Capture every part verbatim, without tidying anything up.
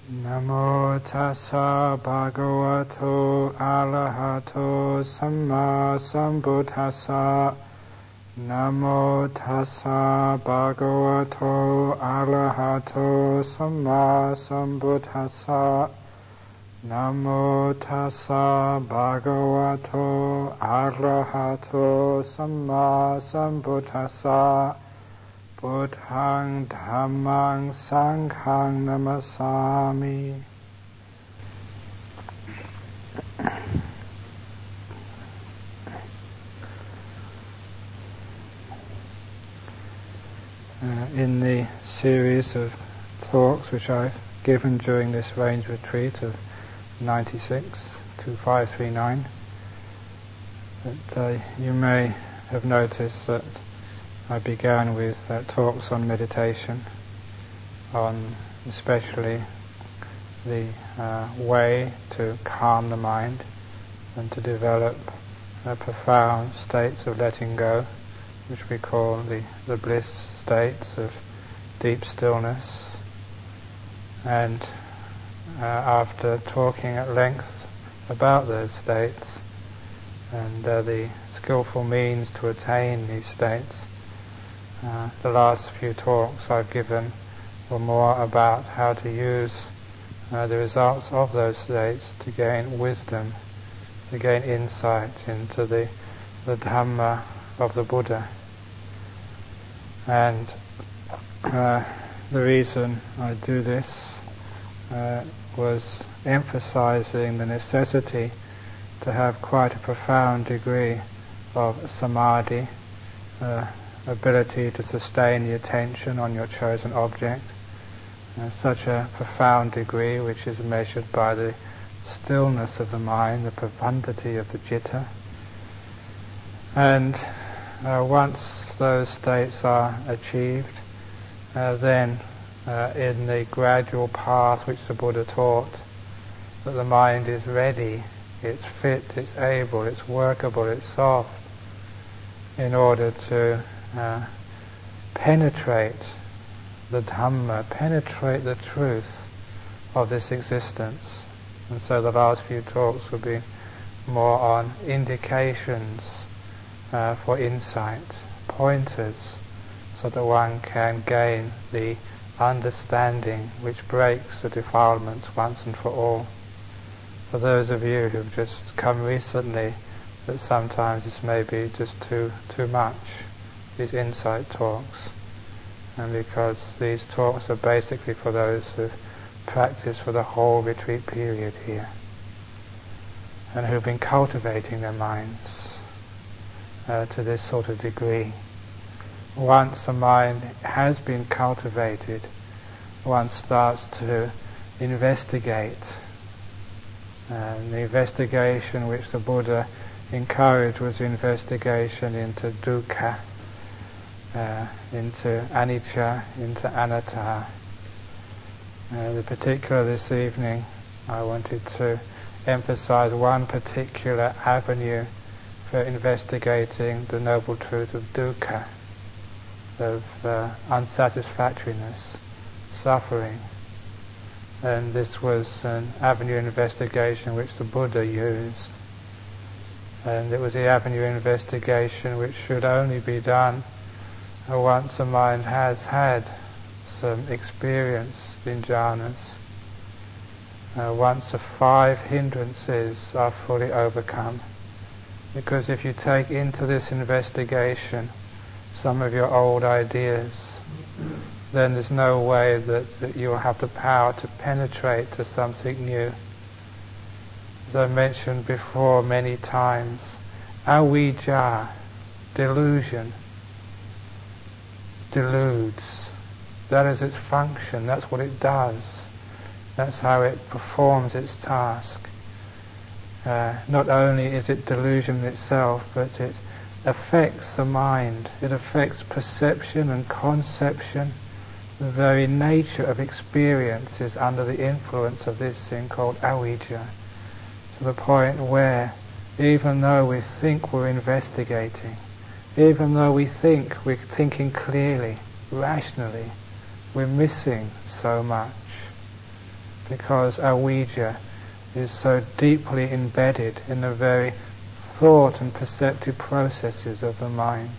Namo tassa bhagavato arahato samma sambuddhassa. Namo tassa bhagavato arahato samma sambuddhassa. Namo tassa bhagavato arahato samma sambuddhassa. Buddhaṃ Dhammaṃ Sanghaṃ Namasami. Uh, in the series of talks which I've given during this range retreat of ninety-six, two five three nine, that uh, you may have noticed that I began with uh, talks on meditation, on especially the uh, way to calm the mind and to develop uh, profound states of letting go, which we call the, the bliss states of deep stillness. And uh, after talking at length about those states and uh, the skillful means to attain these states, Uh, the last few talks I've given were more about how to use uh, the results of those states to gain wisdom, to gain insight into the, the Dhamma of the Buddha. And uh, the reason I do this uh, was emphasizing the necessity to have quite a profound degree of samadhi, uh, ability to sustain the attention on your chosen object, uh, such a profound degree which is measured by the stillness of the mind, the profundity of the citta. And uh, once those states are achieved, uh, then uh, in the gradual path which the Buddha taught, that the mind is ready, it's fit, it's able, it's workable, it's soft, in order to Uh, penetrate the Dhamma, penetrate the truth of this existence. And so the last few talks will be more on indications uh, for insight, pointers, so that one can gain the understanding which breaks the defilements once and for all. For those of you who've just come recently, that sometimes this may be just too too much, these insight talks, and because these talks are basically for those who practice for the whole retreat period here and who've been cultivating their minds uh, to this sort of degree. Once the mind has been cultivated, one starts to investigate, and the investigation which the Buddha encouraged was investigation into dukkha, Uh, into anicca, into anatta. Uh, the particular this evening, I wanted to emphasize one particular avenue for investigating the noble truth of dukkha, of uh, unsatisfactoriness, suffering. And this was an avenue of investigation which the Buddha used. And it was the avenue of investigation which should only be done once the mind has had some experience in jhanas, uh, once the five hindrances are fully overcome. Because if you take into this investigation some of your old ideas, then there's no way that, that you'll have the power to penetrate to something new. As I mentioned before many times, avijja, delusion, deludes. That is its function, that's what it does. That's how it performs its task. Uh, not only is it delusion itself, but it affects the mind. It affects perception and conception. The very nature of experience is under the influence of this thing called avijja, to the point where even though we think we're investigating, even though we think we're thinking clearly, rationally, we're missing so much. because avijja is so deeply embedded in the very thought and perceptive processes of the mind.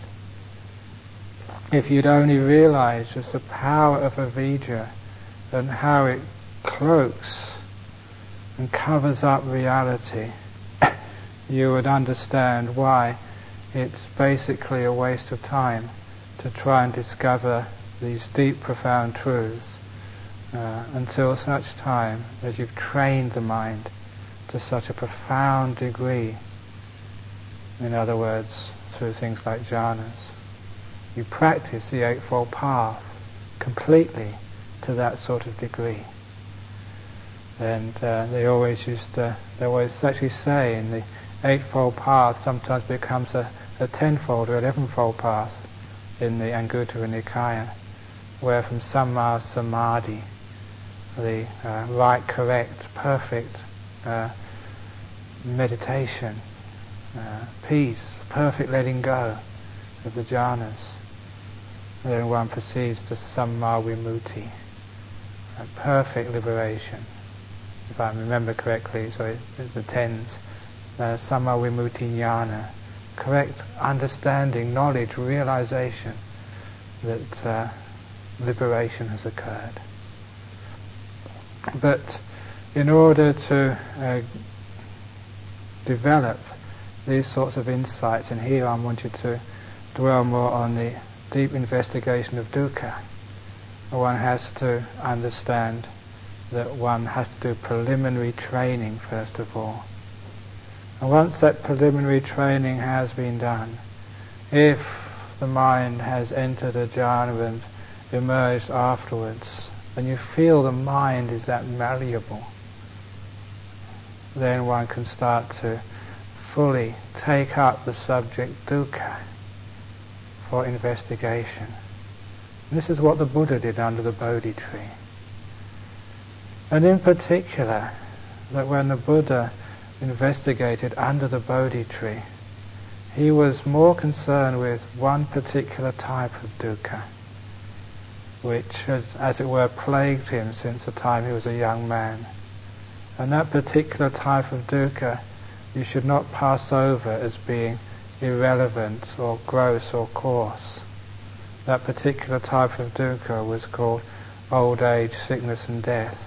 If you'd only realize just the power of avijja and how it cloaks and covers up reality, you would understand why it's basically a waste of time to try and discover these deep, profound truths uh, until such time as you've trained the mind to such a profound degree. In other words, through things like jhanas. You practice the Eightfold Path completely to that sort of degree. And uh, they always used to, they always actually say in the Eightfold Path sometimes becomes a, a tenfold or elevenfold path in the Anguttara Nikaya, where from Samma Samadhi, the uh, right, correct, perfect uh, meditation, uh, peace, perfect letting go of the jhanas, then one proceeds to Samma Vimutti, a perfect liberation. If I remember correctly, so it, the tens, uh, Samma Vimutti Jnana, correct understanding, knowledge, realization that uh, liberation has occurred. But in order to uh, develop these sorts of insights, and here I want you to dwell more on the deep investigation of dukkha, one has to understand that one has to do preliminary training first of all. And once that preliminary training has been done, if the mind has entered a jhana and emerged afterwards, and you feel the mind is that malleable, then one can start to fully take up the subject dukkha for investigation. And this is what the Buddha did under the Bodhi tree. And in particular, that when the Buddha investigated under the Bodhi tree, he was more concerned with one particular type of dukkha, which has, as it were, plagued him since the time he was a young man. And that particular type of dukkha you should not pass over as being irrelevant or gross or coarse. That particular type of dukkha was called old age, sickness and death.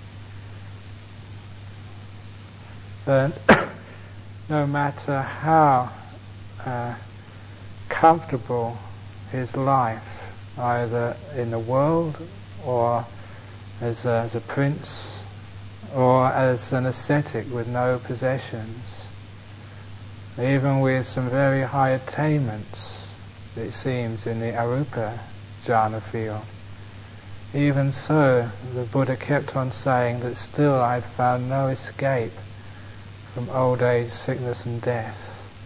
And no matter how uh, comfortable his life, either in the world or as a, as a prince or as an ascetic with no possessions, even with some very high attainments, it seems, in the arupa jhana field, even so the Buddha kept on saying that still I had found no escape from old age, sickness and death.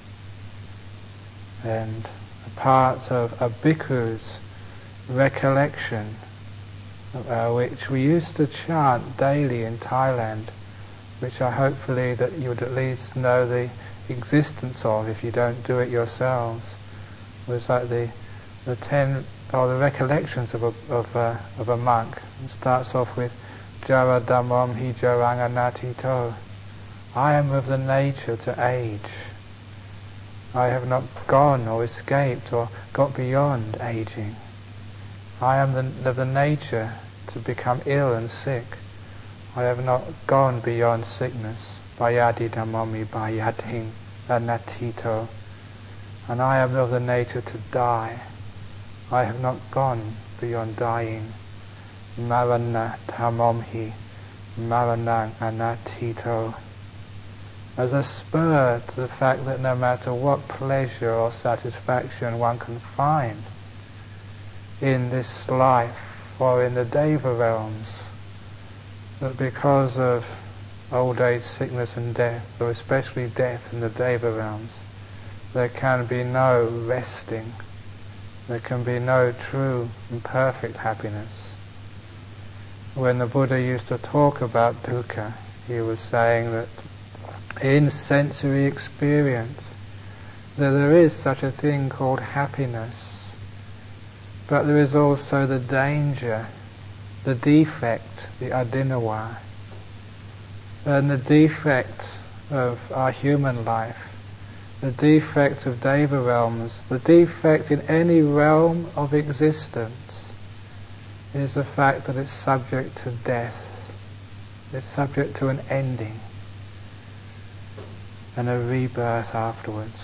And a part of a bhikkhu's recollection, uh, which we used to chant daily in Thailand, which I hopefully that you would at least know the existence of if you don't do it yourselves, was like the the ten or the recollections of a of a, of a monk. It starts off with Jara Dhammam hi jaranga natito. I am of the nature to age. I have not gone or escaped or got beyond aging. I am the, of the nature to become ill and sick. I have not gone beyond sickness. Bayadi dhammami bayating anatito. And I am of the nature to die. I have not gone beyond dying. Marana dhammamhi maranang anatito. As a spur to the fact that no matter what pleasure or satisfaction one can find in this life or in the Deva realms, that because of old age, sickness and death, or especially death in the Deva realms, there can be no resting, there can be no true and perfect happiness. When the Buddha used to talk about dukkha, he was saying that in sensory experience that there is such a thing called happiness, but there is also the danger, the defect, the adinawa, And the defect of our human life, the defect of Deva realms, the defect in any realm of existence is the fact that it's subject to death. It's subject to an ending and a rebirth afterwards.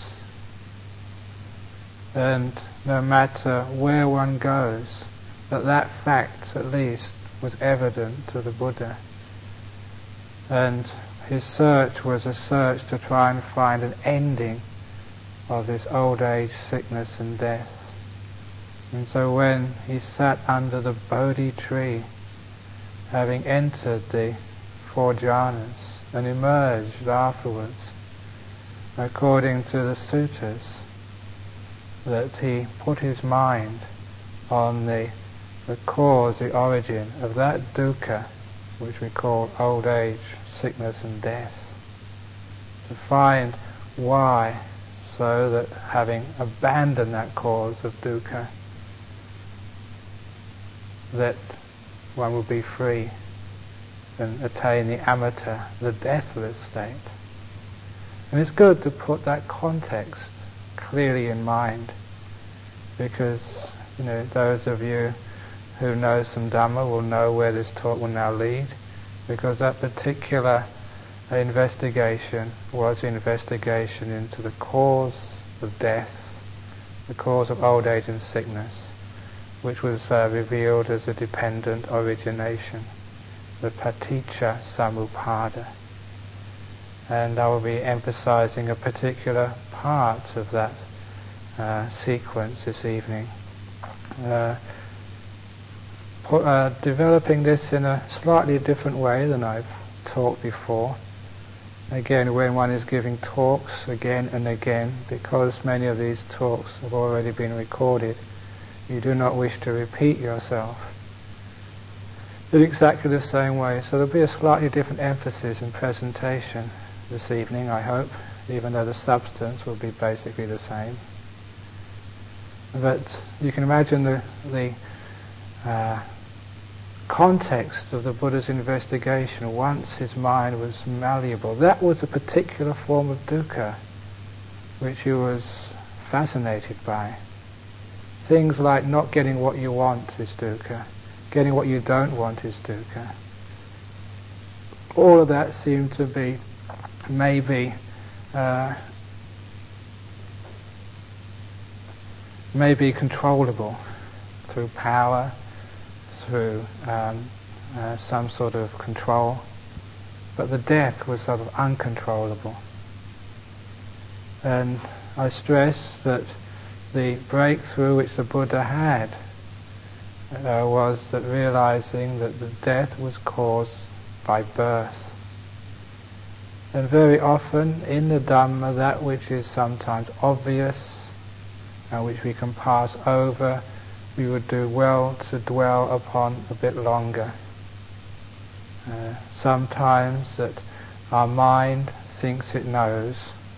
And no matter where one goes, that that fact at least was evident to the Buddha. And his search was a search to try and find an ending of this old age, sickness and death. And so when he sat under the Bodhi tree, having entered the four jhanas and emerged afterwards, according to the suttas, that he put his mind on the, the cause, the origin of that dukkha, which we call old age, sickness and death, to find why, so that having abandoned that cause of dukkha, that one will be free and attain the amata, the deathless state. And it's good to put that context clearly in mind, because you know those of you who know some Dhamma will know where this talk will now lead, because that particular investigation was the investigation into the cause of death, the cause of old age and sickness, which was uh, revealed as a dependent origination, the paticca samuppada. And I will be emphasizing a particular part of that uh, sequence this evening. Uh, po- uh, developing this in a slightly different way than I've taught before. Again, when one is giving talks again and again, because many of these talks have already been recorded, you do not wish to repeat yourself in exactly the same way. So there'll be a slightly different emphasis and presentation this evening, I hope, even though the substance will be basically the same. But you can imagine the, the uh, context of the Buddha's investigation once his mind was malleable. That was a particular form of dukkha which he was fascinated by. Things like not getting what you want is dukkha, getting what you don't want is dukkha. All of that seemed to be maybe uh, maybe controllable through power, through um, uh, some sort of control, but the death was sort of uncontrollable. And I stress that the breakthrough which the Buddha had uh, was that realizing that the death was caused by birth. And very often in the Dhamma, that which is sometimes obvious and which we can pass over, we would do well to dwell upon a bit longer. Uh, sometimes that our mind thinks it knows,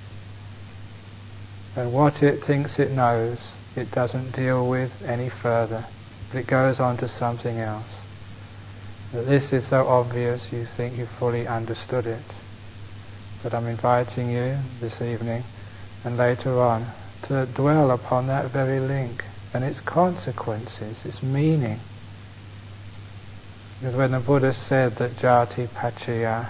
and what it thinks it knows, it doesn't deal with any further, but it goes on to something else. That this is so obvious you think you fully understood it. But I'm inviting you this evening and later on to dwell upon that very link and its consequences, its meaning. Because when the Buddha said that jati paccaya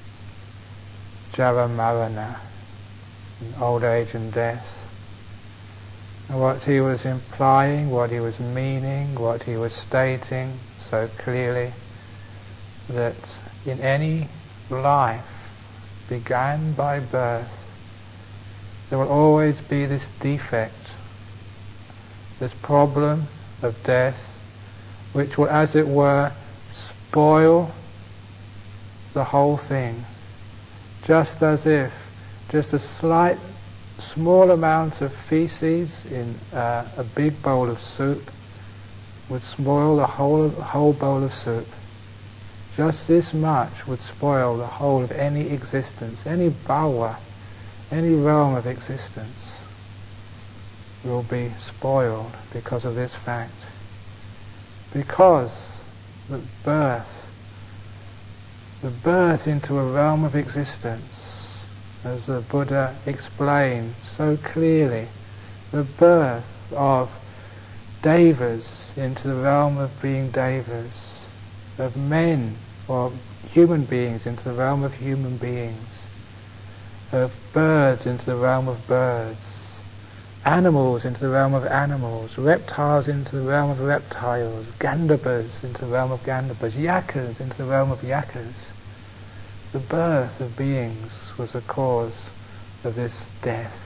jara marana, old age and death, what he was implying, what he was meaning, what he was stating so clearly, that in any life began by birth, there will always be this defect, this problem of death, which will, as it were, spoil the whole thing. Just as if just a slight, small amount of feces in uh, a big bowl of soup would spoil the whole, whole bowl of soup. Just this much would spoil the whole of any existence, any bhava, any realm of existence will be spoiled because of this fact. Because the birth the birth into a realm of existence, as the Buddha explained so clearly, the birth of devas into the realm of being devas, of men or human beings into the realm of human beings, of birds into the realm of birds, animals into the realm of animals, reptiles into the realm of reptiles, gandhabas into the realm of gandhabas, yakas into the realm of yakas. The birth of beings was the cause of this death.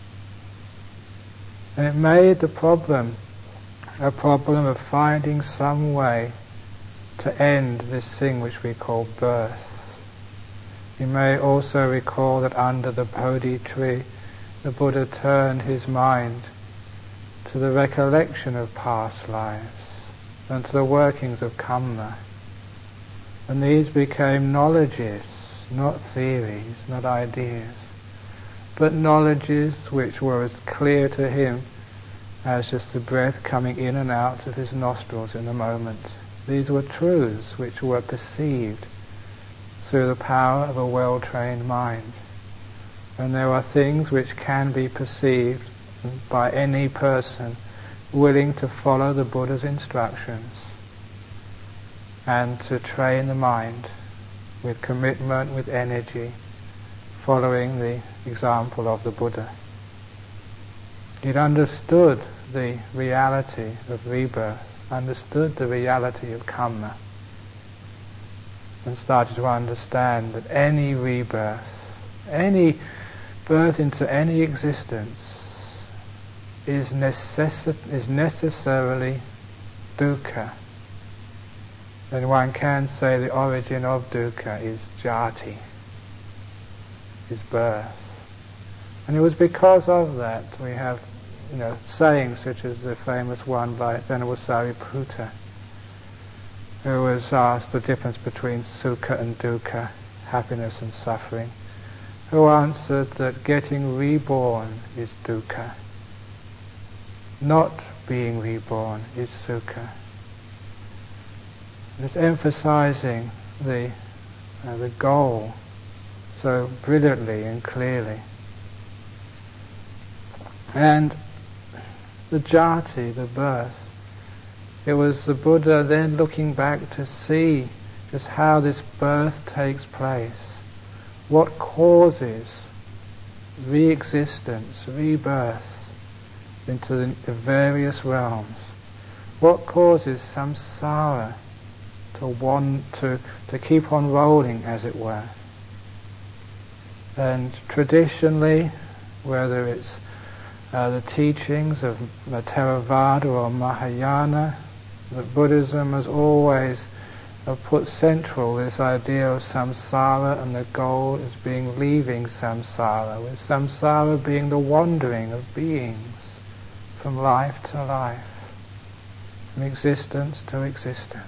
And it made the problem a problem of finding some way to end this thing which we call birth. You may also recall that under the Bodhi tree, the Buddha turned his mind to the recollection of past lives and to the workings of karma. And these became knowledges, not theories, not ideas, but knowledges which were as clear to him as just the breath coming in and out of his nostrils in a moment. These were truths which were perceived through the power of a well-trained mind. And there are things which can be perceived by any person willing to follow the Buddha's instructions and to train the mind with commitment, with energy, following the example of the Buddha. It understood the reality of rebirth, understood the reality of karma, and started to understand that any rebirth, any birth into any existence is, necessi- is necessarily dukkha. And one can say the origin of dukkha is jati, is birth. And it was because of that we have, you know, sayings such as the famous one by Venerable Sariputta, who was asked the difference between sukha and dukkha, happiness and suffering, who answered that getting reborn is dukkha, not being reborn is sukha. It's emphasizing the uh, the goal so brilliantly and clearly. And the jati, the birth, it was the Buddha then looking back to see just how this birth takes place, what causes re-existence, rebirth into the, the various realms, what causes samsara to want to to keep on rolling, as it were. And traditionally, whether it's uh, the teachings of Theravada or Mahayana, that Buddhism has always uh, put central this idea of samsara, and the goal is being leaving samsara, with samsara being the wandering of beings from life to life, from existence to existence.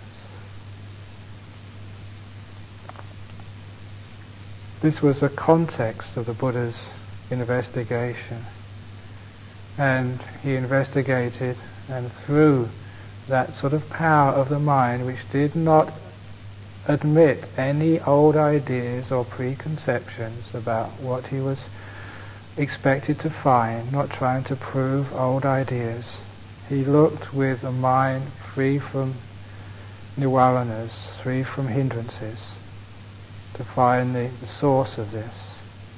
This was the context of the Buddha's investigation. And he investigated, and through that sort of power of the mind which did not admit any old ideas or preconceptions about what he was expected to find, not trying to prove old ideas, he looked with a mind free from nivaranas, free from hindrances, to find the, the source of this.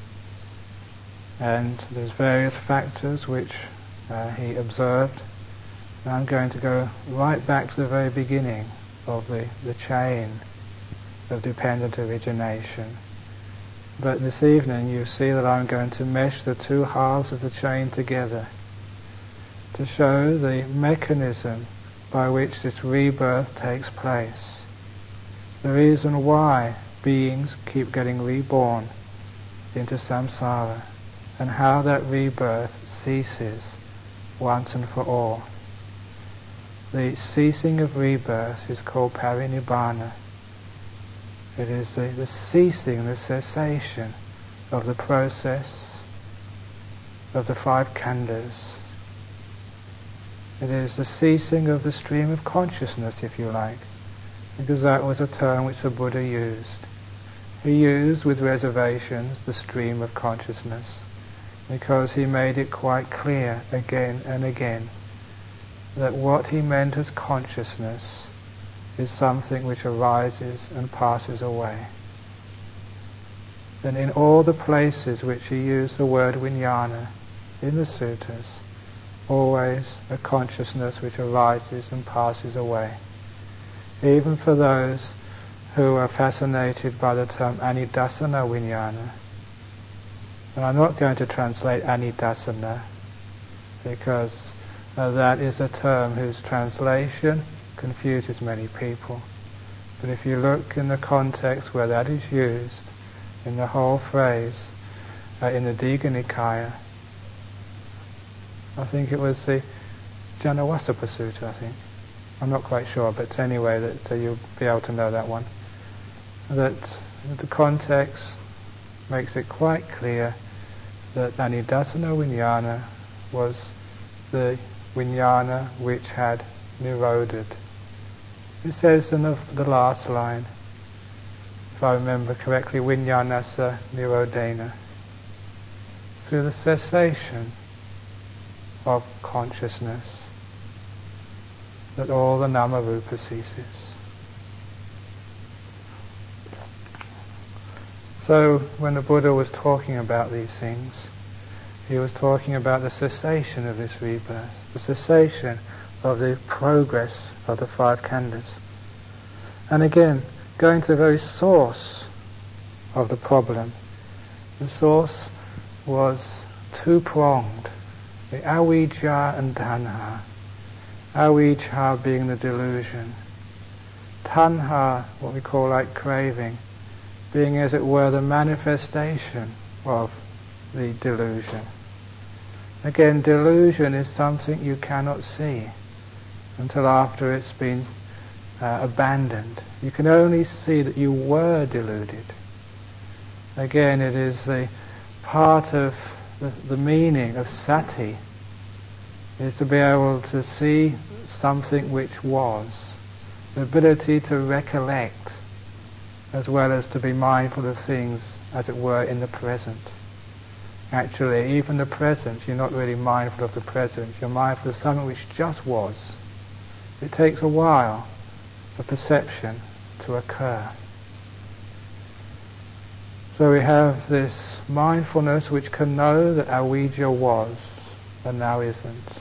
And there's various factors which uh, he observed. And I'm going to go right back to the very beginning of the, the chain of dependent origination. But this evening you see that I'm going to mesh the two halves of the chain together to show the mechanism by which this rebirth takes place. The reason why beings keep getting reborn into samsara, and how that rebirth ceases once and for all. The ceasing of rebirth is called parinibbana. It is the, the ceasing, the cessation of the process of the five khandhas. It is the ceasing of the stream of consciousness, if you like, because that was a term which the Buddha used. He used, with reservations, the stream of consciousness, because he made it quite clear again and again that what he meant as consciousness is something which arises and passes away. Then in all the places which he used the word vijnana in the suttas, always a consciousness which arises and passes away. Even for those who are fascinated by the term anidassana vijnana, and I'm not going to translate anidassana because uh, that is a term whose translation confuses many people. But if you look in the context where that is used, in the whole phrase, uh, in the Digha Nikaya, I think it was the Janavasapa Sutta, I think. I'm not quite sure, but anyway, that uh, you'll be able to know that one. That the context makes it quite clear that anidassana vijnana was the vijnana which had niroded. It says in the, the last line, if I remember correctly, vijnanassa nirodena, through the cessation of consciousness, that all the nama-rupa ceases. So when the Buddha was talking about these things, he was talking about the cessation of this rebirth, the cessation of the progress of the five khandhas. And again, going to the very source of the problem. The source was two-pronged, the avijja and tanha. Avijja being the delusion, tanha, what we call like craving, being as it were the manifestation of the delusion. Again, delusion is something you cannot see until after it's been uh, abandoned. You can only see that you were deluded. Again, it is the part of the, the meaning of sati, is to be able to see something which was, the ability to recollect as well as to be mindful of things, as it were, in the present. Actually, even the present, you're not really mindful of the present, you're mindful of something which just was. It takes a while for perception to occur. So we have this mindfulness which can know that avijja was and now isn't.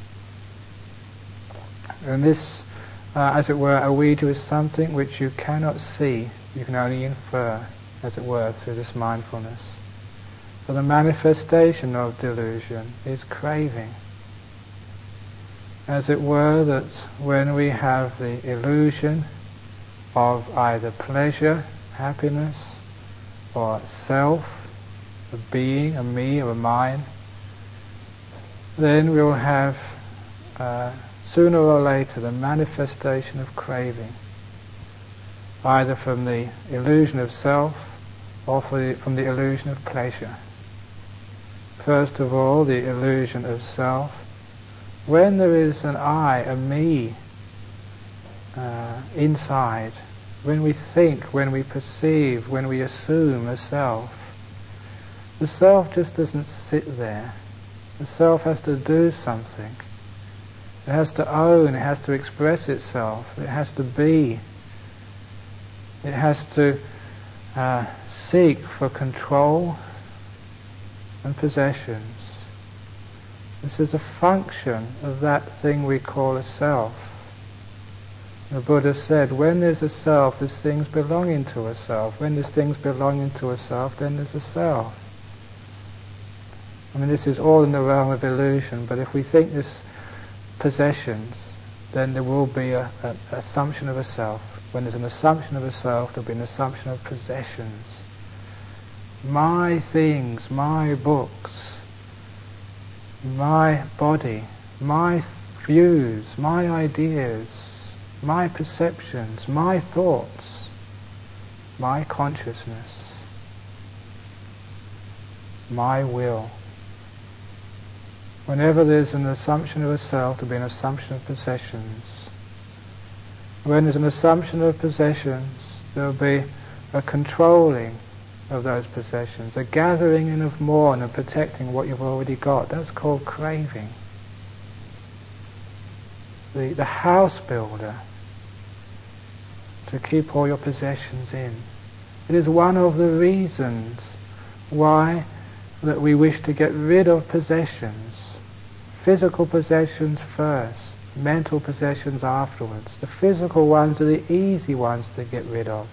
And this, uh, as it were, avijja is something which you cannot see, you can only infer, as it were, through this mindfulness. So the manifestation of delusion is craving. As it were, that when we have the illusion of either pleasure, happiness, or self, a being, a me, or a mine, then we'll have uh, sooner or later the manifestation of craving, either from the illusion of self or the, from the illusion of pleasure. First of all, the illusion of self. When there is an I, a me, uh, inside, when we think, when we perceive, when we assume a self, the self just doesn't sit there. The self has to do something. It has to own, it has to express itself, it has to be. It has to uh, seek for control and possessions. This is a function of that thing we call a self. The Buddha said, when there's a self, there's things belonging to a self. When there's things belonging to a self, then there's a self. I mean, this is all in the realm of illusion, but if we think there's possessions, then there will be an assumption of a self. When there's an assumption of a self, there'll be an assumption of possessions. My things, my books, my body, my views, my ideas, my perceptions, my thoughts, my consciousness, my will. Whenever there's an assumption of a self, there'll be an assumption of possessions. When there's an assumption of possessions, there'll be a controlling of those possessions, a gathering in of more and a protecting what you've already got. That's called craving. The, the house builder, to keep all your possessions in. It is one of the reasons why that we wish to get rid of possessions. Physical possessions first, mental possessions afterwards. The physical ones are the easy ones to get rid of.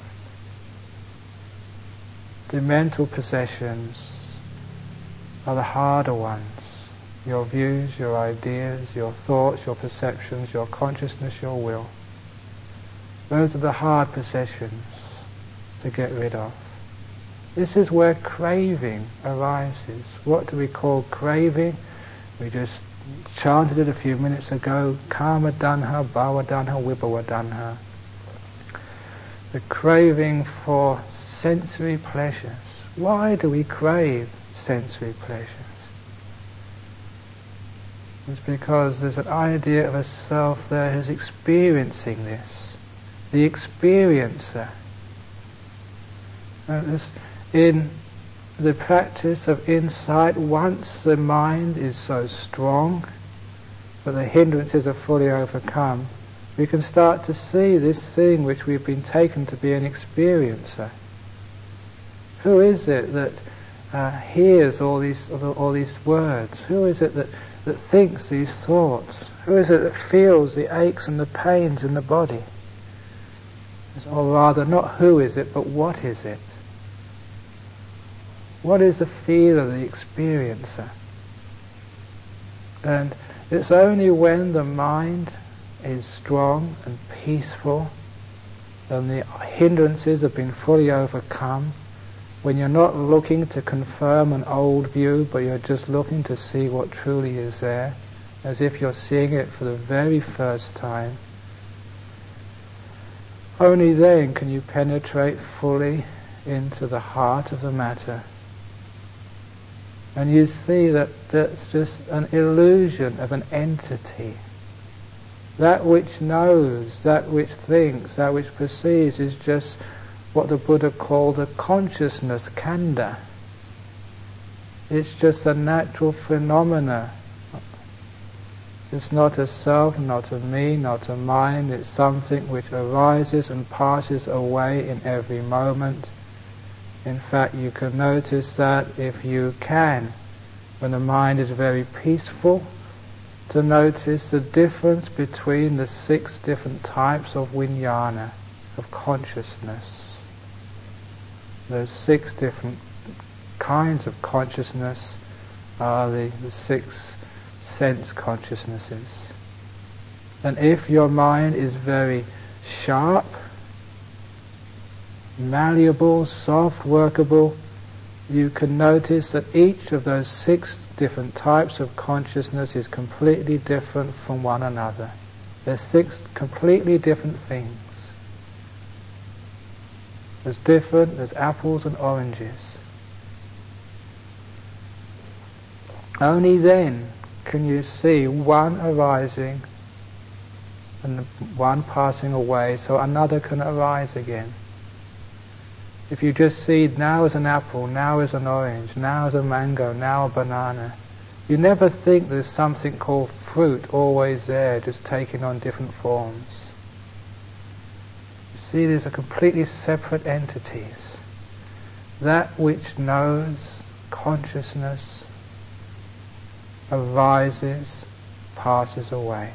The mental possessions are the harder ones. Your views, your ideas, your thoughts, your perceptions, your consciousness, your will. Those are the hard possessions to get rid of. This is where craving arises. What do we call craving? We just chanted it a few minutes ago. Kama danha, bhava danha, vibhava danha. The craving for sensory pleasures. Why do we crave sensory pleasures? It's because there's an idea of a self there who's experiencing this. The experiencer. And this, in the practice of insight, once the mind is so strong that the hindrances are fully overcome, we can start to see this thing which we've been taken to be an experiencer. Who is it that uh, hears all these all these words? Who is it that, that thinks these thoughts? Who is it that feels the aches and the pains in the body? Or rather, not who is it, but what is it? What is the feeler, the experiencer? And it's only when the mind is strong and peaceful and the hindrances have been fully overcome, when you're not looking to confirm an old view, but you're just looking to see what truly is there, as if you're seeing it for the very first time, only then can you penetrate fully into the heart of the matter. And you see that that's just an illusion of an entity. That which knows, that which thinks, that which perceives is just what the Buddha called a consciousness, khandha. It's just a natural phenomena. It's not a self, not a me, not a mind. It's something which arises and passes away in every moment. In fact, you can notice that if you can, when the mind is very peaceful, to notice the difference between the six different types of vijnana, of consciousness. Those six different kinds of consciousness are the, the six sense consciousnesses. And if your mind is very sharp, malleable, soft, workable, you can notice that each of those six different types of consciousness is completely different from one another. They're six completely different things. There's different, there's apples and oranges. Only then can you see one arising and one passing away, so another can arise again. If you just see now as an apple, now as an orange, now as a mango, now a banana, you never think there's something called fruit always there, just taking on different forms. You see, these are completely separate entities. That which knows consciousness arises, passes away.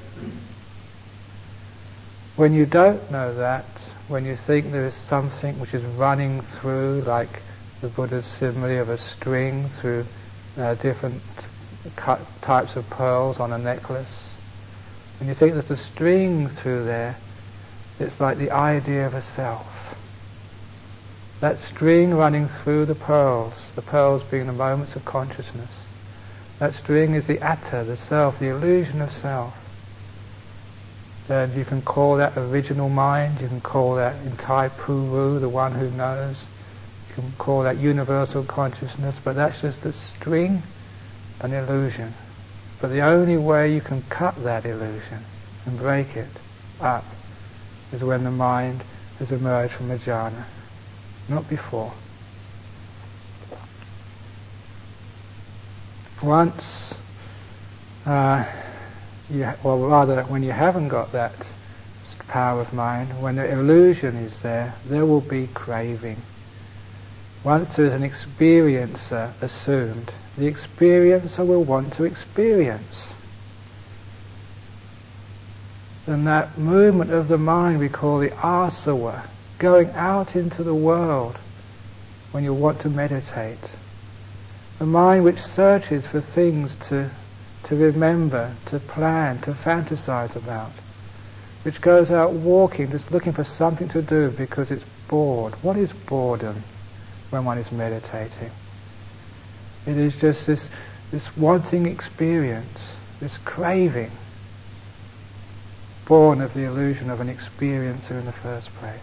When you don't know that, when you think there is something which is running through, like the Buddha's simile of a string through uh, different cut types of pearls on a necklace, when you think there's a string through there, it's like the idea of a self. That string running through the pearls, the pearls being the moments of consciousness, that string is the atta, the self, the illusion of self. And you can call that original mind, you can call that Entai Puru, the one who knows, you can call that universal consciousness, but that's just a string, an illusion. But the only way you can cut that illusion and break it up is when the mind has emerged from a jhana. not before. Once, uh, you, or rather when you haven't got that power of mind, when the illusion is there, there will be craving. Once there is an experiencer assumed, the experiencer will want to experience. And that movement of the mind we call the asava, going out into the world when you want to meditate. The mind which searches for things to, to remember, to plan, to fantasize about, which goes out walking, just looking for something to do because it's bored. What is boredom when one is meditating? It is just this, this wanting experience, this craving, born of the illusion of an experiencer in the first place.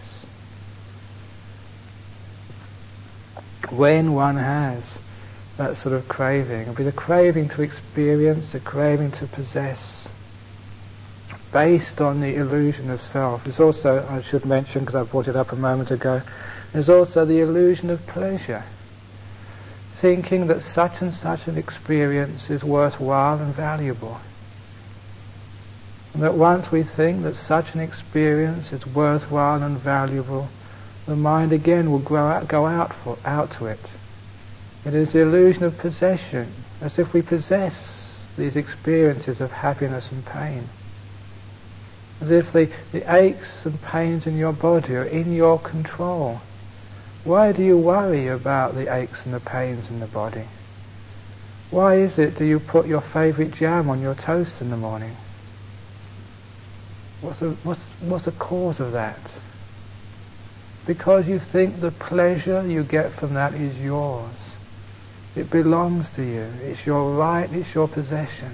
When one has that sort of craving, it'll be the craving to experience, the craving to possess, based on the illusion of self. There's also, I should mention, because I brought it up a moment ago, there's also the illusion of pleasure. Thinking that such and such an experience is worthwhile and valuable. And that once we think that such an experience is worthwhile and valuable, the mind again will grow out, go out, for, out to it. It is the illusion of possession, as if we possess these experiences of happiness and pain. As if the, the aches and pains in your body are in your control. Why do you worry about the aches and the pains in the body? Why is it do you put your favourite jam on your toast in the morning? What's the, what's, what's the cause of that? Because you think the pleasure you get from that is yours. It belongs to you. It's your right, it's your possession.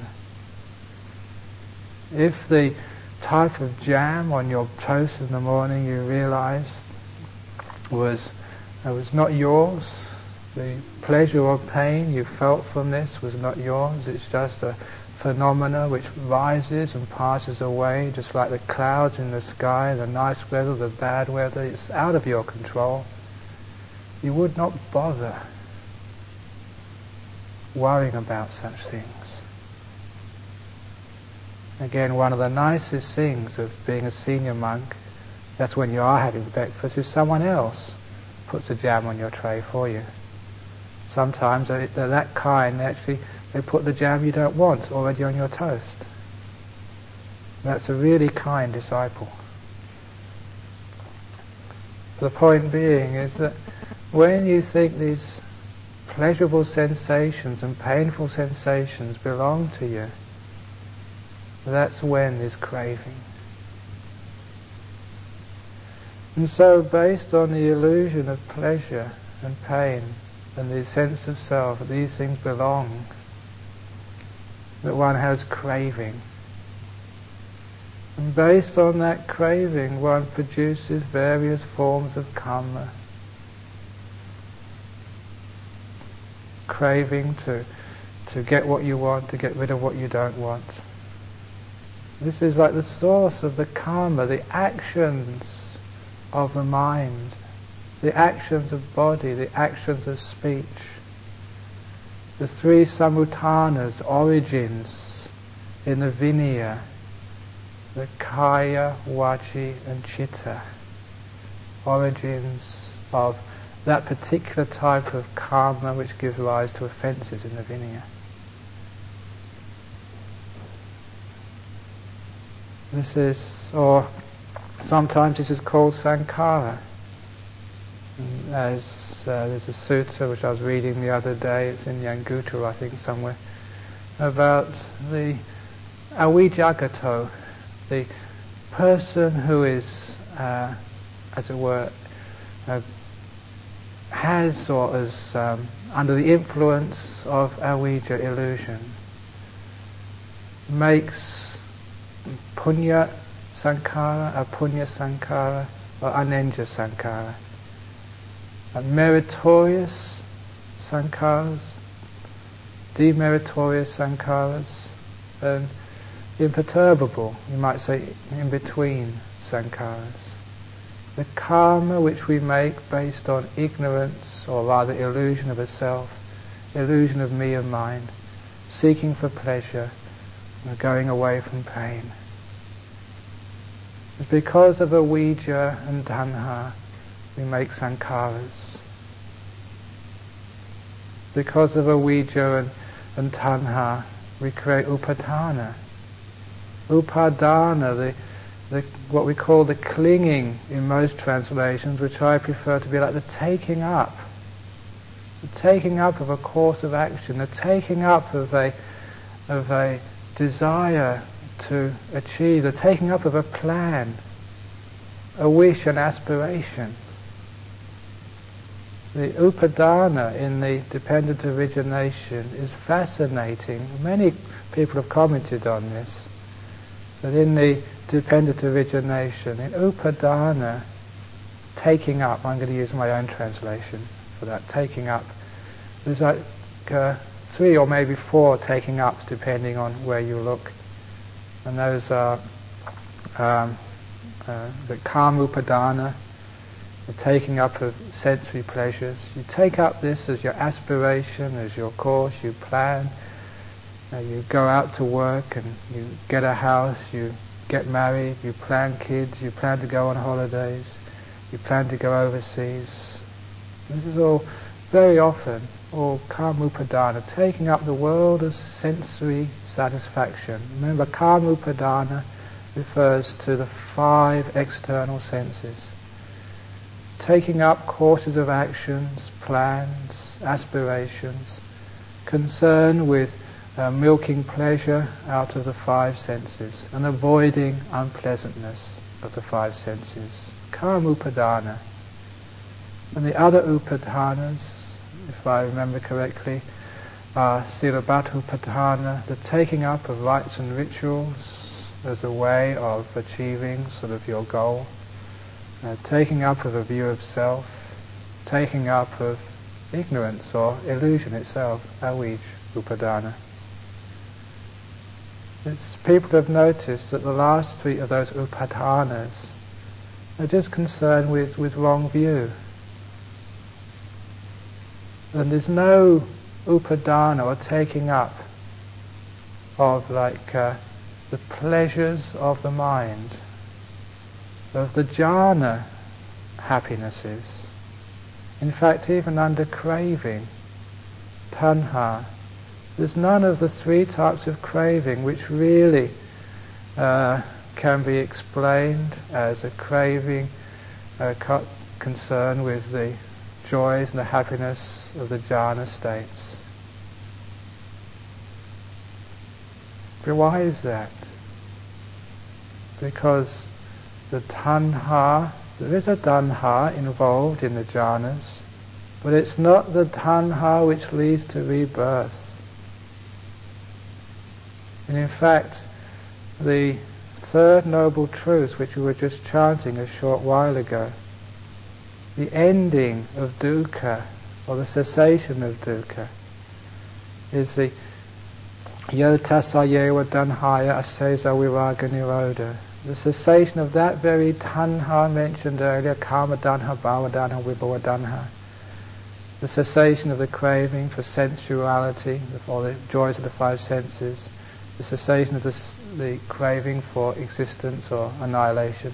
If the type of jam on your toast in the morning you realized was, uh, was not yours, the pleasure or pain you felt from this was not yours, it's just a phenomena which rises and passes away, just like the clouds in the sky, the nice weather, the bad weather, it's out of your control. You would not bother worrying about such things. Again, one of the nicest things of being a senior monk, that's when you are having breakfast, is someone else puts the jam on your tray for you. Sometimes they're that kind, they actually they put the jam you don't want already on your toast. That's a really kind disciple. The point being is that when you think these pleasurable sensations and painful sensations belong to you, that's when there's craving. And so, based on the illusion of pleasure and pain and the sense of self, that these things belong, that one has craving. And based on that craving, one produces various forms of karma. Craving to, to get what you want, to get rid of what you don't want. This is like the source of the karma, the actions of the mind, the actions of body, the actions of speech. The three samudhanas, origins in the Vinaya, the kaya, vaci and citta, origins of that particular type of karma which gives rise to offences in the Vinaya. This is, or sometimes this is called sankhara. As uh, there's a sutta which I was reading the other day, it's in Yangutu I think somewhere, about the avijjagato, the person who is, uh, as it were, uh, has or is um, under the influence of avijja illusion, makes punya sankhara, apunya sankhara, or anenja sankhara. And meritorious sankharas, demeritorious sankharas, and imperturbable, you might say, in between sankharas. the karma which we make based on ignorance, or rather illusion of a self, illusion of me and mine, seeking for pleasure, and going away from pain. It's because of avijja and tanha we make sankharas. Because of avijja and, and tanha we create upadana. Upadana, the, the, what we call the clinging in most translations, which I prefer to be like the taking up. The taking up of a course of action, the taking up of a, of a desire to achieve, the taking up of a plan, a wish, an aspiration. The upadana in the dependent origination is fascinating. Many people have commented on this, that in the dependent origination, in upadana, taking up, I'm going to use my own translation for that, taking up, there's like uh, three or maybe four taking ups depending on where you look. And those are um, uh, the kamupadana, the taking up of sensory pleasures. You take up this as your aspiration, as your course, you plan, uh, you go out to work and you get a house, you get married, you plan kids, you plan to go on holidays, you plan to go overseas. This is all very often all kamupadana, taking up the world of sensory satisfaction. Remember, kamupadana refers to the five external senses. Taking up courses of actions, plans, aspirations, concern with uh, milking pleasure out of the five senses and avoiding unpleasantness of the five senses. Kamupadana. And the other upadanas, if I remember correctly, are silabhatupadana, the taking up of rites and rituals as a way of achieving sort of your goal, uh, taking up of a view of self, taking up of ignorance or illusion itself, avijja upadana. It's, people have noticed that the last three of those upadanas are just concerned with, with wrong view. And there's no upadana or taking up of like uh, the pleasures of the mind, of the jhana happinesses. In fact, even under craving, tanha, there's none of the three types of craving which really uh, can be explained as a craving uh, co- concern with the joys and the happiness of the jhana states. But why is that? Because the tanha, there is a tanha involved in the jhanas, but it's not the tanha which leads to rebirth. And in fact, the third noble truth which we were just chanting a short while ago, the ending of dukkha, or the cessation of dukkha, is the yotasayewa tanhaya asesa viraga nirodha, the cessation of that very tanha mentioned earlier, kama tanha, bhava tanha, vibhava tanha, the cessation of the craving for sensuality, for the joys of the five senses, the cessation of the, the craving for existence or annihilation.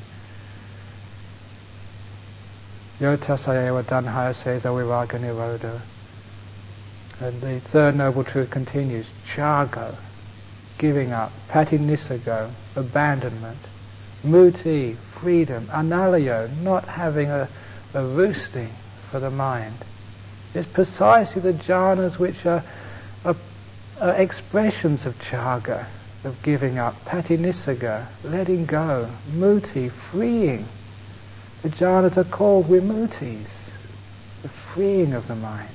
Yotasayewa tanhaya asesa viraga nirodha. And the third noble truth continues, tyago, giving up, patinisago, abandonment, muti, freedom, analayo, not having a, a roosting for the mind. It's precisely the jhanas which are, are, are expressions of tyaga, of giving up, patinisaga, letting go, muti, freeing. The jhanas are called vimutis, the freeing of the mind.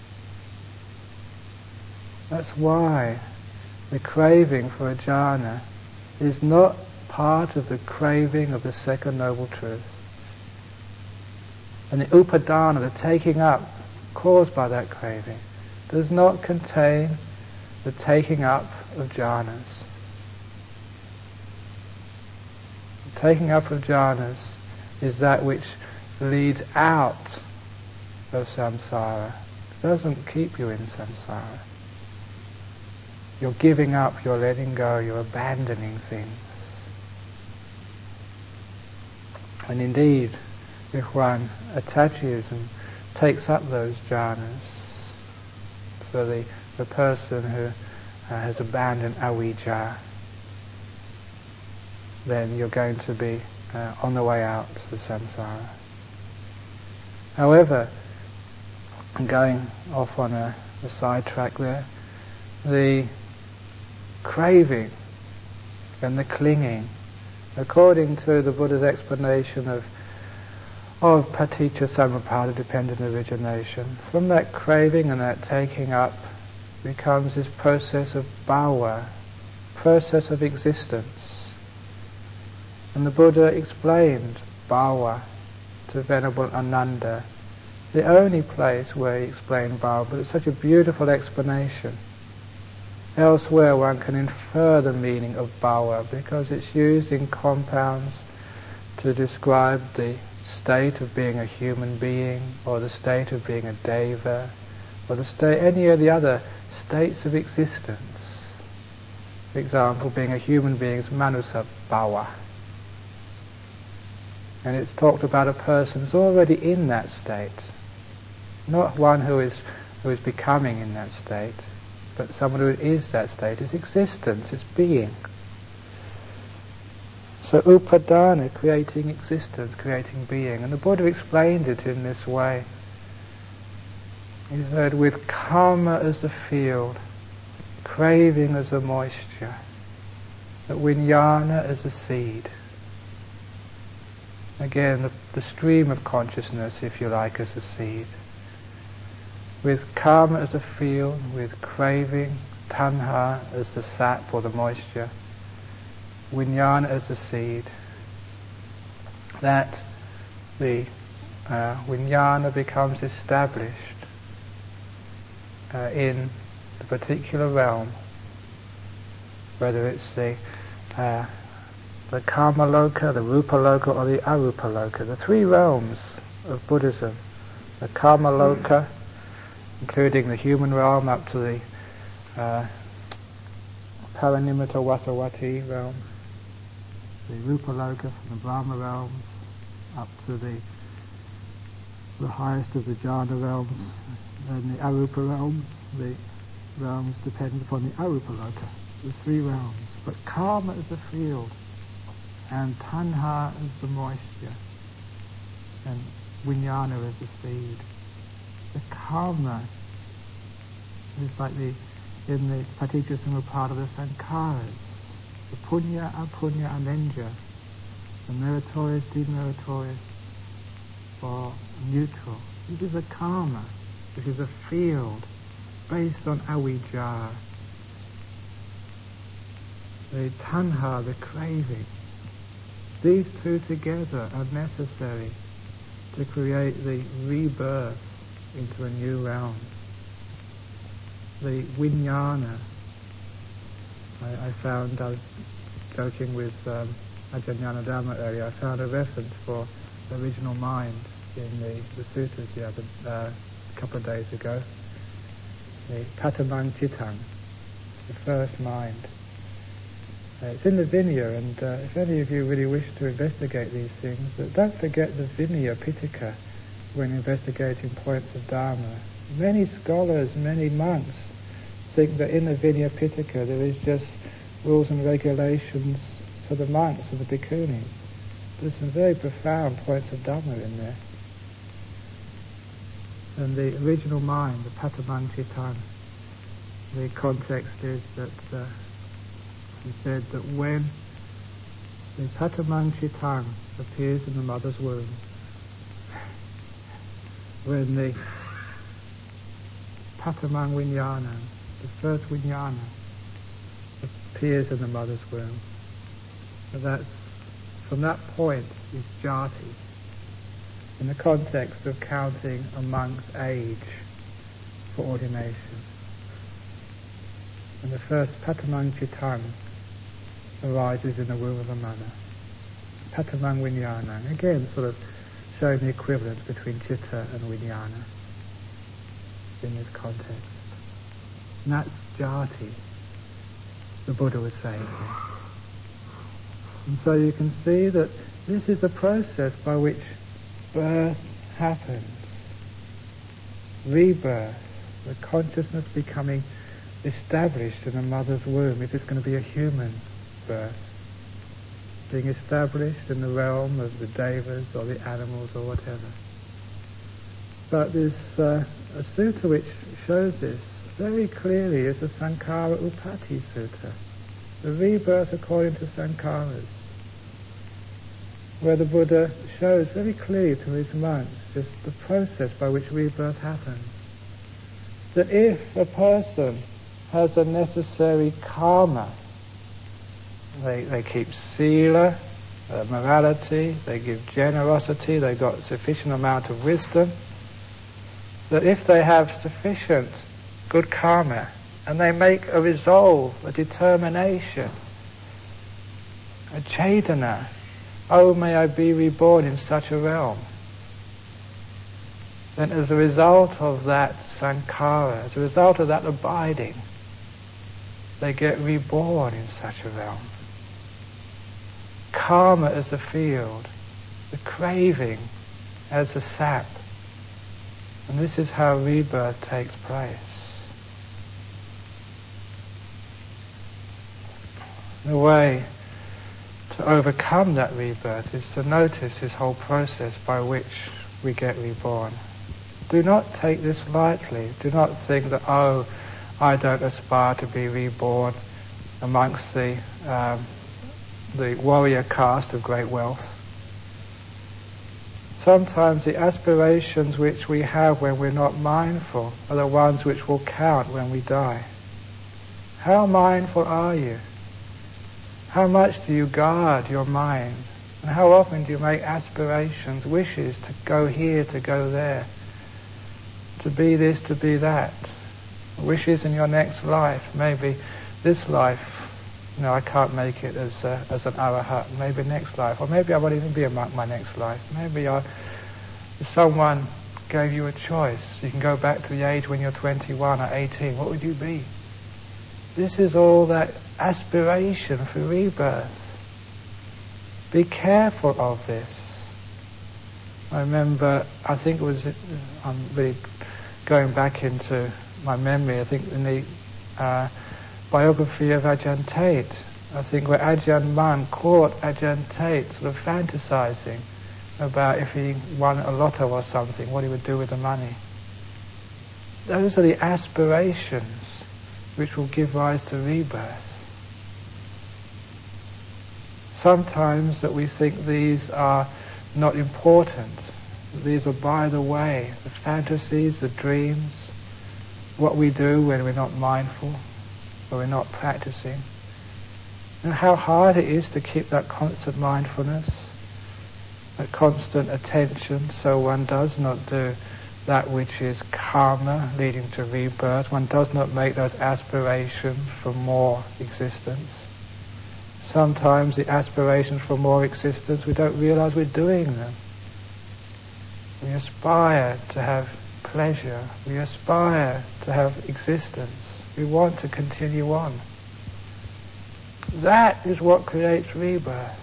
That's why the craving for a jhana is not part of the craving of the second noble truth. And the upadana, the taking up caused by that craving, does not contain the taking up of jhanas. The taking up of jhanas is that which leads out of samsara. It doesn't keep you in samsara. You're giving up, you're letting go, you're abandoning things. And indeed, if one attaches and takes up those jhanas, for the, the person who uh, has abandoned avijja, then you're going to be uh, on the way out of samsara. However, going off on a, a side track there, the craving and the clinging, according to the Buddha's explanation of of paticca samuppada, dependent origination, from that craving and that taking up becomes this process of bhava, process of existence. And the Buddha explained bhava to Venerable Ananda, the only place where he explained bhava, but it's such a beautiful explanation. Elsewhere one can infer the meaning of bhava because it's used in compounds to describe the state of being a human being, or the state of being a deva, or the state, any of the other states of existence. For example, being a human being is manusa bhava. And it's talked about a person who's already in that state, not one who is who is becoming in that state, but someone who is that state. It's existence, it's being. So upadana, creating existence, creating being. And the Buddha explained it in this way. He said, with karma as the field, craving as the moisture, that vijnana as the seed. Again, the, the stream of consciousness, if you like, as the seed. With karma as the field, with craving, tanha as the sap or the moisture, vijnana as the seed, that the uh, vijnana becomes established uh, in the particular realm, whether it's the uh, the Kama Loka, the Rupa Loka, or the Arupa Loka, the three realms of Buddhism. The Kama Loka, including the human realm up to the uh, Paranimitta Vasavati realm, the Rupa Loka from the Brahma realms up to the the highest of the Jhana realms, and the Arupa realms, the realms dependent upon the Arupa Loka, the three realms. But Karma is the field, and Tanha is the moisture, and Vijnana is the seed. The Karma is like the, in the Paticca Samuppada of the Sankharas, the Punya, Apunya, Anenja, the meritorious, demeritorious, or neutral. This is a Karma, which is a field based on avijja. The Tanha, the craving. These two together are necessary to create the rebirth into a new realm. The Vijnana, I, I found, I was joking with um, Ajahn Dhamma earlier, I found a reference for the original mind in the, the sutras the other uh, couple of days ago. The Patamang Chittang, the first mind. Uh, it's in the Vinaya, and uh, if any of you really wish to investigate these things, uh, don't forget the Vinaya Pitaka when investigating points of Dharma. Many scholars, many monks think that in the Vinaya Pitaka there is just rules and regulations for the monks and the bhikkhunis. There's some very profound points of Dharma in there. And the original mind, the Patamang Chittang, the context is that uh, he said that when the Patamang Chittang appears in the mother's womb, when the Patamang Vijnana, the first Vijnana, appears in the mother's womb, that's, from that point is jati, in the context of counting a monk's age for ordination. And the first Patamang Chittang arises in the womb of the mother. patamang vijnana. Again, sort of showing the equivalence between citta and vijnana in this context. And that's jati, the Buddha was saying here. And so you can see that this is the process by which birth happens. Rebirth, the consciousness becoming established in a mother's womb, if it's going to be a human birth. Being established in the realm of the devas or the animals or whatever. But there's uh, a sutta which shows this very clearly is the Sankhara Upati Sutta, the rebirth according to Sankharas, where the Buddha shows very clearly to his monks just the process by which rebirth happens. That if a person has a necessary karma, They, they keep sila, uh, morality, they give generosity, they've got sufficient amount of wisdom, that if they have sufficient good karma, and they make a resolve, a determination, a cetana, oh, may I be reborn in such a realm, then as a result of that sankhara, as a result of that abiding, they get reborn in such a realm. Karma as a field, the craving as a sap. And this is how rebirth takes place. The way to overcome that rebirth is to notice this whole process by which we get reborn. Do not take this lightly. Do not think that, oh, I don't aspire to be reborn amongst the um, the warrior caste of great wealth. Sometimes the aspirations which we have when we're not mindful are the ones which will count when we die. How mindful are you? How much do you guard your mind? And how often do you make aspirations, wishes to go here, to go there, to be this, to be that? Wishes in your next life, maybe this life, you know, I can't make it as uh, as an arahat. Maybe next life, or maybe I won't even be a monk my next life. Maybe I, if someone gave you a choice, you can go back to the age when you're twenty-one or eighteen. What would you be? This is all that aspiration for rebirth. Be careful of this. I remember, I think it was, I'm really going back into my memory. I think in the Uh, biography of Ajahn Tate, I think where Ajahn Mun caught Ajahn Tate sort of fantasizing about if he won a lotto or something, what he would do with the money. Those are the aspirations which will give rise to rebirth. Sometimes that we think these are not important, these are by the way, the fantasies, the dreams, what we do when we're not mindful, or we're not practicing. And how hard it is to keep that constant mindfulness, that constant attention, so one does not do that which is karma leading to rebirth. One does not make those aspirations for more existence. Sometimes the aspirations for more existence, we don't realize we're doing them. We aspire to have pleasure. We aspire to have existence. We want to continue on. That is what creates rebirth.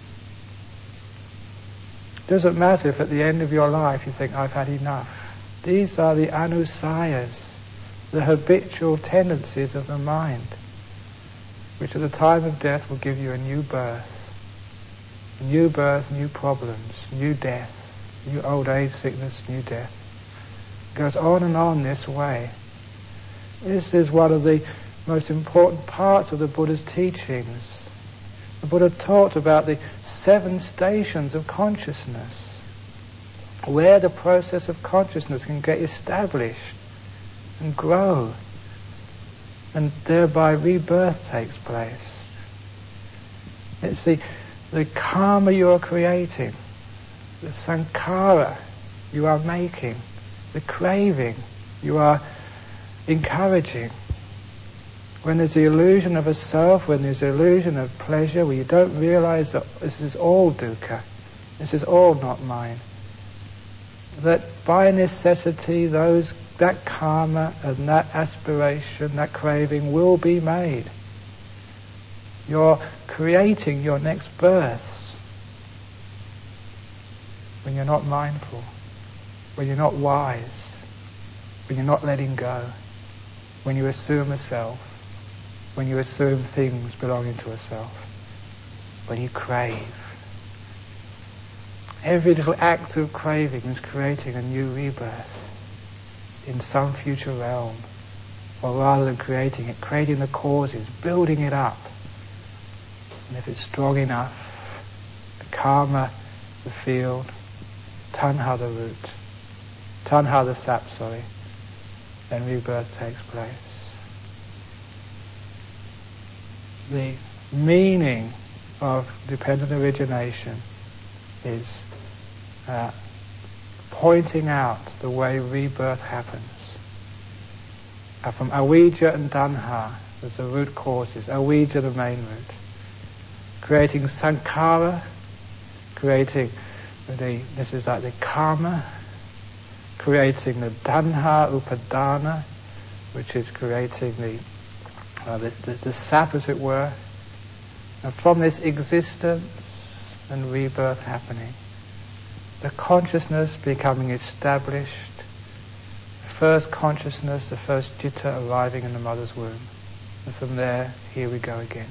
It doesn't matter if at the end of your life you think, I've had enough. These are the anusayas, the habitual tendencies of the mind, which at the time of death will give you a new birth. New birth, new problems, new death, new old age, sickness, new death. It goes on and on this way. This is one of the most important parts of the Buddha's teachings. The Buddha taught about the seven stations of consciousness, where the process of consciousness can get established and grow, and thereby rebirth takes place. It's the, the karma you are creating, the sankhara you are making, the craving you are encouraging, When there's the illusion of a self, when there's the illusion of pleasure, where you don't realize that this is all dukkha, this is all not mine, that by necessity those that karma and that aspiration, that craving will be made. You're creating your next births when you're not mindful, when you're not wise, when you're not letting go, when you assume a self, when you assume things belonging to a self, when you crave. Every little act of craving is creating a new rebirth in some future realm, or rather than creating it, creating the causes, building it up. And if it's strong enough, the karma, the field, tanha, the root, tanha, the sap, sorry, then rebirth takes place. The meaning of dependent origination is uh, pointing out the way rebirth happens. Uh, from avijja and tanha, as the root causes, avijja the main root, creating sankhara, creating the, this is like the karma, creating the tanha upadana, which is creating the, uh, the, the, the sap, as it were. And from this existence and rebirth happening, the consciousness becoming established, the first consciousness, the first citta arriving in the mother's womb. And from there, here we go again.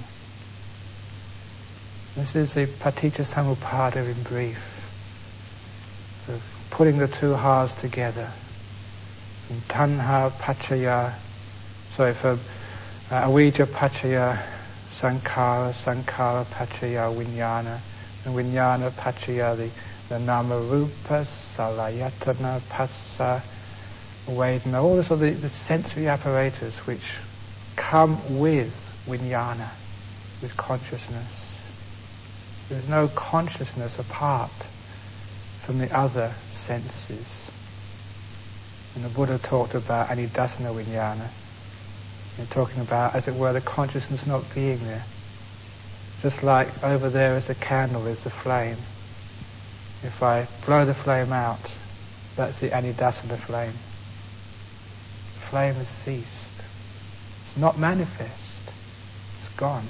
This is the paticca samuppada in brief. So putting the two ha's together. From tanha paccaya, sorry, from uh, avijja paccaya sankhara, sankhara paccaya vijnana, and vijnana paccaya the, the nama rupa, salayatana, passa, vedana, all this are the, the sensory apparatus which come with vijnana, with consciousness. There is no consciousness apart from the other senses. And the Buddha talked about anidasana vijnana. You're talking about, as it were, the consciousness not being there. Just like over there is the candle, is the flame. If I blow the flame out, that's the anidasana flame. The flame has ceased. It's not manifest. It's gone.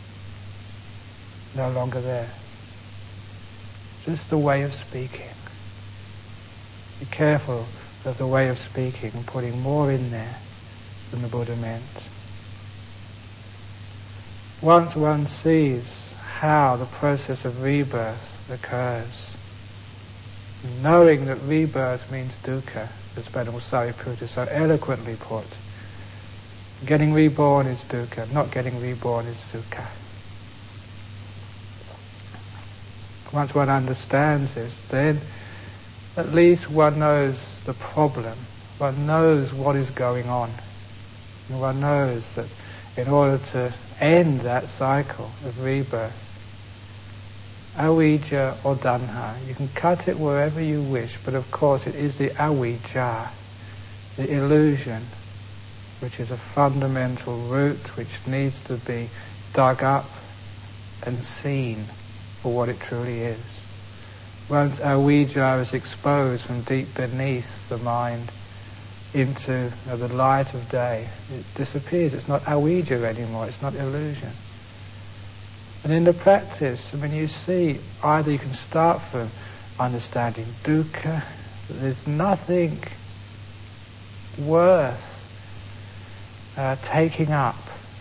No longer there. Just a way of speaking. Be careful of the way of speaking and putting more in there than the Buddha meant. Once one sees how the process of rebirth occurs, knowing that rebirth means dukkha, as Venerable Sariputta so eloquently put, getting reborn is dukkha, not getting reborn is sukha. Once one understands this, then at least one knows the problem. One knows what is going on. And one knows that in order to end that cycle of rebirth, avijja or tanha, you can cut it wherever you wish, but of course it is the avijja, the illusion, which is a fundamental root which needs to be dug up and seen for what it truly is. Once avijja is exposed from deep beneath the mind into you know, the light of day, it disappears. It's not avijja anymore, it's not illusion. And in the practice, I mean, you see, either you can start from understanding dukkha, that there's nothing worth uh, taking up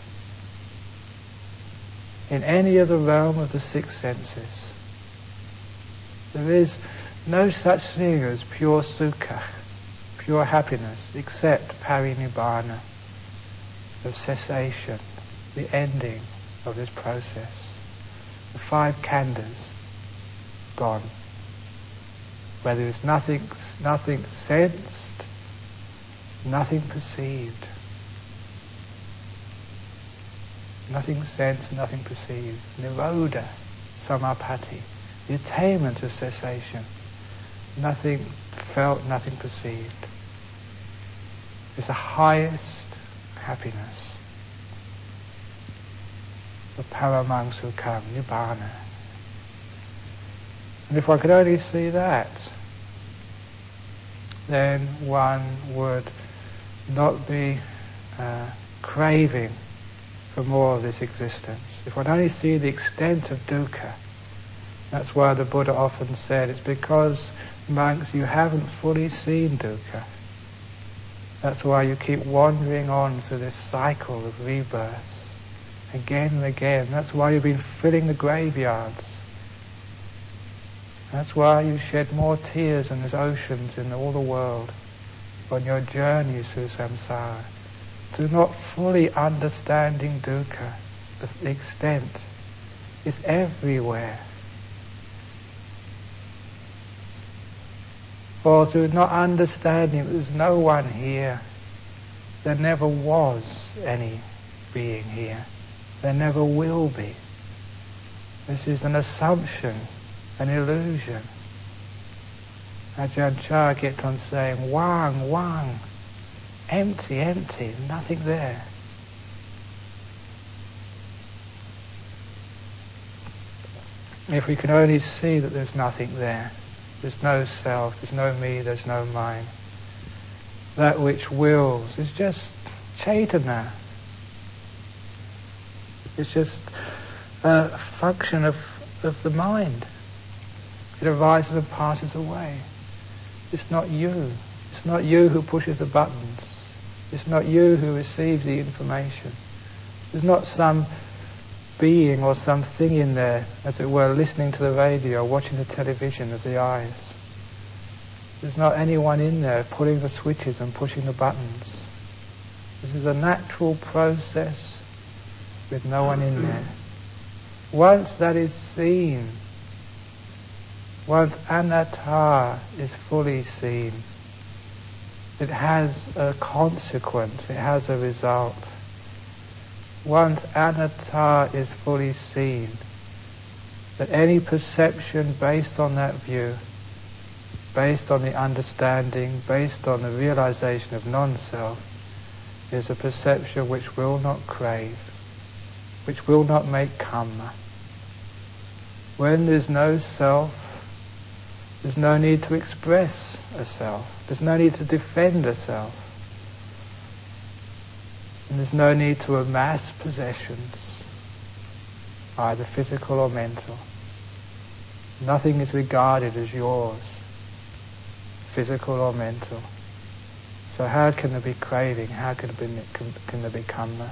in any other realm of the six senses. There is no such thing as pure sukha, pure happiness, except parinibbana, the cessation, the ending of this process. The five khandhas gone, where there is nothing, nothing sensed, nothing perceived. Nothing sensed, nothing perceived. Nirodha, samapatti, the attainment of cessation. Nothing felt, nothing perceived. It's the highest happiness. the paramang sukham, nibbana. And if one could only see that, then one would not be uh, craving for more of this existence. If one only see the extent of dukkha, that's why the Buddha often said, it's because, monks, you haven't fully seen dukkha. That's why you keep wandering on through this cycle of rebirths, again and again. That's why you've been filling the graveyards. That's why you shed more tears than there's oceans in all the world on your journeys through samsara, to not fully understanding dukkha, the extent is everywhere. Or through not understanding that there's no one here, there never was any being here, there never will be. This is an assumption, an illusion. Ajahn Chah kept on saying, Wang, Wang, empty, empty, nothing there. If we can only see that there's nothing there, there's no self, there's no me, there's no mine. That which wills is just chaitana. It's just a function of, of the mind. It arises and passes away. It's not you. It's not you who pushes the buttons. It's not you who receives the information. There's not some being or something in there, as it were, listening to the radio, watching the television of the eyes. There's not anyone in there pulling the switches and pushing the buttons. This is a natural process with no one in there. Once that is seen, once anatta is fully seen, it has a consequence, it has a result. Once anatta is fully seen, that any perception based on that view, based on the understanding, based on the realization of non-self, is a perception which will not crave, which will not make karma. When there's no self, there's no need to express a self. There's no need to defend a self. And there's no need to amass possessions, either physical or mental. Nothing is regarded as yours, physical or mental. So how can there be craving? How can there be, can, can there be karma?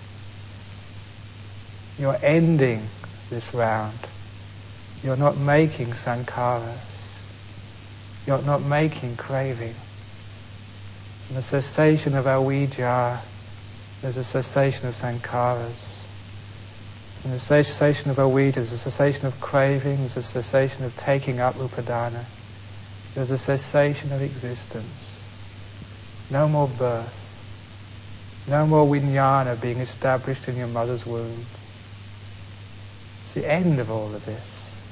You're ending this round. You're not making sankharas. You're not making craving. In the cessation of avijja, there's a cessation of sankharas. In the cessation of avijja, there's a cessation of craving, there's a cessation of taking up upadana. There's a cessation of existence. No more birth. No more vijnana being established in your mother's womb. It's the end of all of this.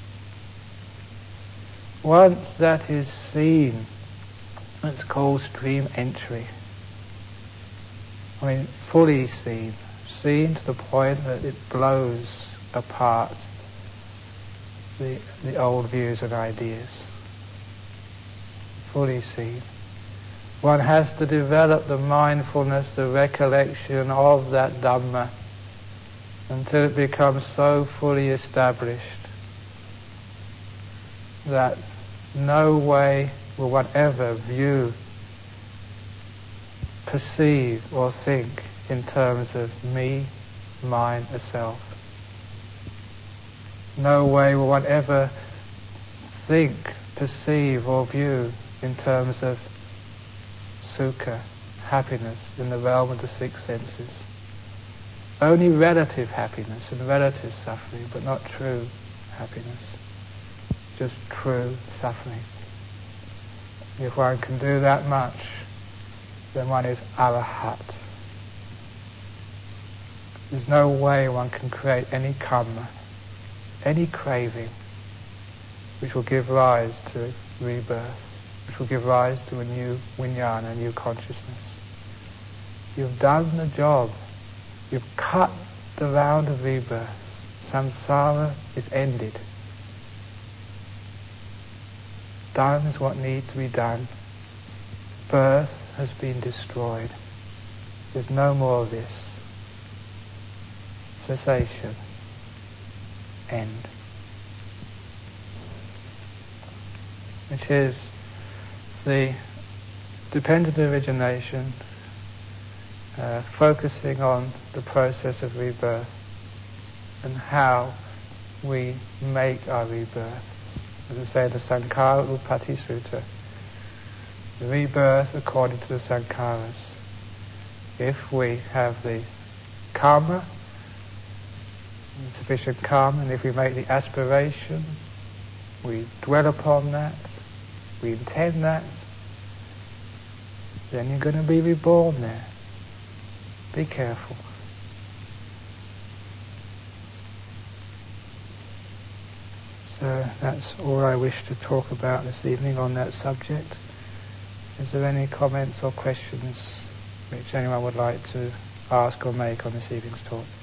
Once that is seen, it's called stream entry. I mean, fully seen. Seen to the point that it blows apart the, the old views and ideas. Fully seen. One has to develop the mindfulness, the recollection of that Dhamma until it becomes so fully established that no way will one ever view, perceive or think in terms of me, mine, a self. No way will one ever think, perceive or view in terms of sukha, happiness in the realm of the six senses. Only relative happiness and relative suffering, but not true happiness. Just true suffering. If one can do that much, then one is arahat. There's no way one can create any karma, any craving, which will give rise to rebirth, which will give rise to a new vijnana, a new consciousness. You've done the job. You've cut the round of rebirths. samsara is ended. Done is what needs to be done. Birth has been destroyed. There's no more of this. Cessation. End. Which is the dependent origination, uh, focusing on the process of rebirth and how we make our rebirths. As I say in the Sankara Upati Sutta, the rebirth according to the Sankaras. If we have the karma, sufficient karma, and if we make the aspiration, we dwell upon that, we intend that, then you're going to be reborn there. Be careful. So that's all I wish to talk about this evening on that subject. Is there any comments or questions which anyone would like to ask or make on this evening's talk?